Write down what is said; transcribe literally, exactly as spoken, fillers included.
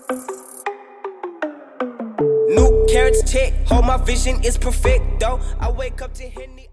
New carrots check, hold my vision is perfect, though. I wake up to Henny.